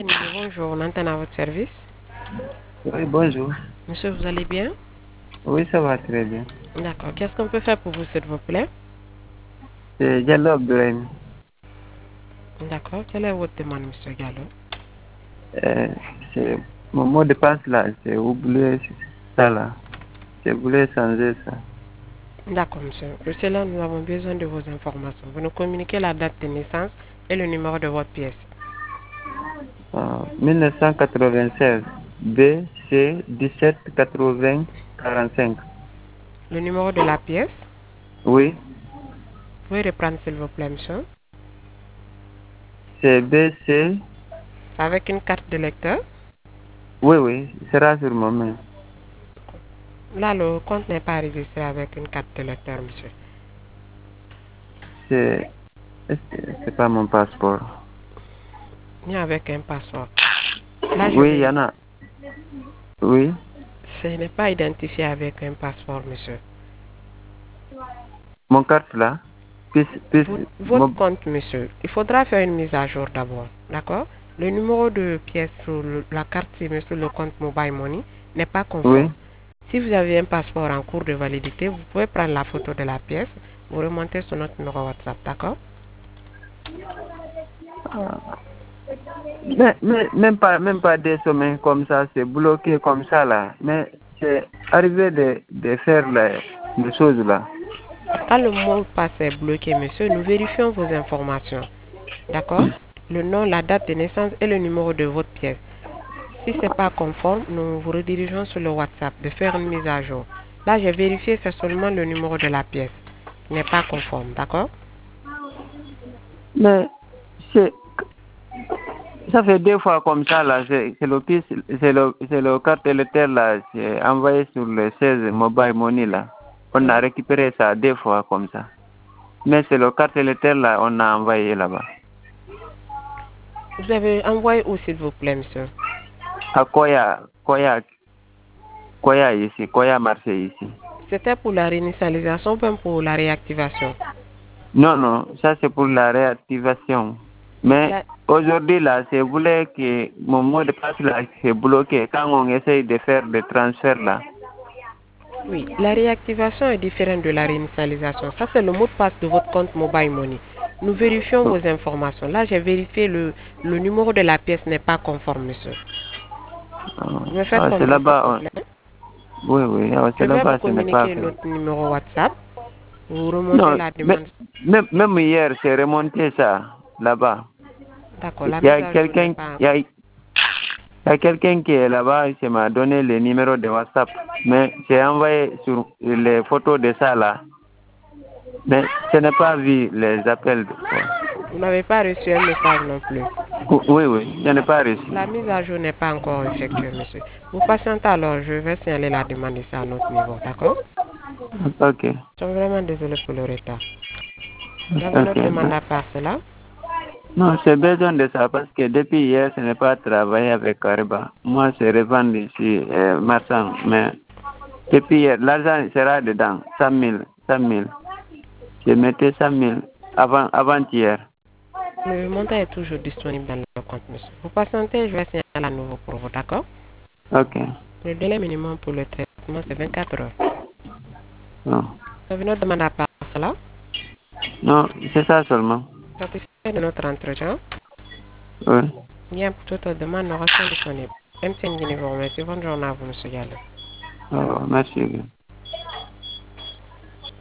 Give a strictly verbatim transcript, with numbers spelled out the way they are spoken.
Bonjour, on entend à votre service. Oui, bonjour. Monsieur, vous allez bien? Oui, ça va très bien. D'accord. Qu'est-ce qu'on peut faire pour vous, s'il vous plaît? C'est Diallo Abdourahim. D'accord. Quelle est votre demande, monsieur Gallo? Euh, c'est mon mot de passe là, j'ai oublié ça là. J'ai voulu changer ça. D'accord, monsieur. Pour cela, nous avons besoin de vos informations. Vous nous communiquez la date de naissance et le numéro de votre pièce. Euh, mille neuf cent quatre-vingt-seize, B C dix-sept quatre-vingts quarante-cinq. Le numéro de la pièce? Oui, Vous pouvez reprendre, s'il vous plaît, monsieur? c'est B C. Avec une carte de lecteur? Oui, oui, il sera sur mon main. Là, le compte n'est pas enregistré avec une carte de lecteur, monsieur. C'est c'est pas mon passeport. Ni avec un passeport. Là, je Oui, il y vais... en a. Oui, Ce n'est pas identifié avec un passeport, monsieur. mon carte là. Puis, puis, Votre, votre mon... compte, monsieur, il faudra faire une mise à jour d'abord, d'accord? Le numéro de pièce sur le- la carte SIM sur le compte Mobile Money n'est pas Oui. conforme. Si vous avez un passeport en cours de validité, vous pouvez prendre la photo de la pièce, vous remontez sur notre numéro WhatsApp, d'accord? Mais, mais, même pas, même pas des semaines comme ça, c'est bloqué comme ça là. Mais c'est arrivé de, de faire les, les choses là. Quand le mot de passe est bloqué, monsieur, nous vérifions vos informations, d'accord? Le nom, la date de naissance et le numéro de votre pièce. Si ce n'est pas conforme, nous vous redirigeons sur le WhatsApp de faire une mise à jour. Là, j'ai vérifié, c'est seulement le numéro de la pièce qui n'est pas conforme, d'accord? Mais c'est, ça fait deux fois comme ça là. C'est, c'est le piste, c'est le, c'est le carte électeur là. C'est envoyé sur le seize mobile money là. On a Oui. récupéré ça deux fois comme ça. Mais c'est le carte électeur là, on a envoyé là-bas. Vous avez envoyé où, s'il vous plaît, monsieur? À Koya, Koya, Koya ici, Koya Marseille ici. C'était pour la réinitialisation ou bien pour la réactivation? Non, non, ça c'est pour la réactivation. Mais La, aujourd'hui, là, c'est voulu que mon mot de passe là, c'est bloqué quand on essaye de faire des transferts là. oui, la réactivation est différente de la réinitialisation. Ça, c'est le mot de passe de votre compte Mobile Money. Nous vérifions Oh, vos informations. Là, j'ai vérifié le, le numéro de la pièce n'est pas conforme, monsieur. oh, Vous me faites ah, c'est comment, s'il vous là-bas. plaît? on- Oui, oui, ah, Je c'est vais vous là-bas, ce n'est pas communiquer fait. notre numéro WhatsApp. Vous remontez Non, la mais, demande. même, même hier, c'est remonté ça, là-bas. D'accord, Il la y mise a à jour n'est quelqu'un, pas... il y a, il y a quelqu'un qui est là-bas, qui m'a donné le numéro de WhatsApp. Mais j'ai envoyé sur les photos de ça là. Mais je n'ai pas vu les appels. Vous n'avez pas reçu un message non plus. Oui, oui, je n'ai pas reçu. La mise à jour n'est pas encore effectuée, monsieur. Vous patientez alors, je vais signaler la demande ici à notre niveau, d'accord? Ok, Je suis vraiment désolé pour le retard. Vous avez une ok. autre demande à part cela? Non, j'ai besoin de ça parce que depuis hier, je n'ai pas travaillé avec Kariba. Moi, c'est revendre ici, euh, marchand. Mais depuis hier, l'argent sera dedans, cent mille, cent mille. Je mettais cent mille avant, avant-hier. Le montant est toujours disponible dans le compte, monsieur. Vous patientez, je vais signaler à nouveau pour vous, d'accord? Ok. Le délai minimum pour le traitement, c'est vingt-quatre heures. Non, Vous avez une autre demande à part cela? non, c'est ça seulement. Satisfait de notre entretien? Oui. Bien, pour toute autre demande, nous restons disponibles. M T N Guinée vous remercie. Bonne journée à vous, monsieur Gallo. Oh, merci.